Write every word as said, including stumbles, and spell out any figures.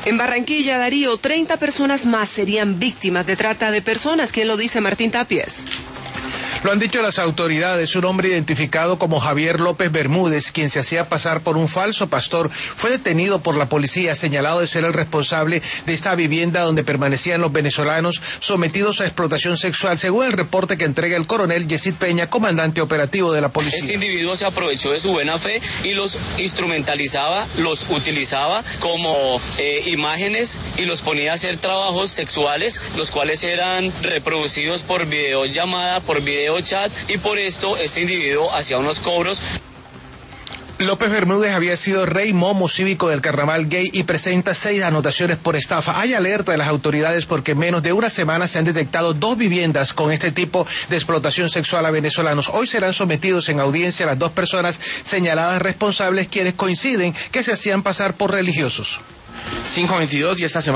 En Barranquilla, Darío, treinta personas más serían víctimas de trata de personas. ¿Quién lo dice? Martín Tapies. Lo han dicho las autoridades. Un hombre identificado como Javier López Bermúdez, quien se hacía pasar por un falso pastor, fue detenido por la policía, señalado de ser el responsable de esta vivienda donde permanecían los venezolanos sometidos a explotación sexual, según el reporte que entrega el coronel Yesid Peña, comandante operativo de la policía. Este individuo se aprovechó de su buena fe y los instrumentalizaba, los utilizaba como eh, imágenes y los ponía a hacer trabajos sexuales, los cuales eran reproducidos por videollamada, por video chat, y por esto este individuo hacía unos cobros. López Bermúdez había sido rey momo cívico del carnaval gay y presenta seis anotaciones por estafa. Hay alerta de las autoridades porque en menos de una semana se han detectado dos viviendas con este tipo de explotación sexual a venezolanos. Hoy serán sometidos en audiencia las dos personas señaladas responsables, quienes coinciden que se hacían pasar por religiosos. cinco veintidós y esta semana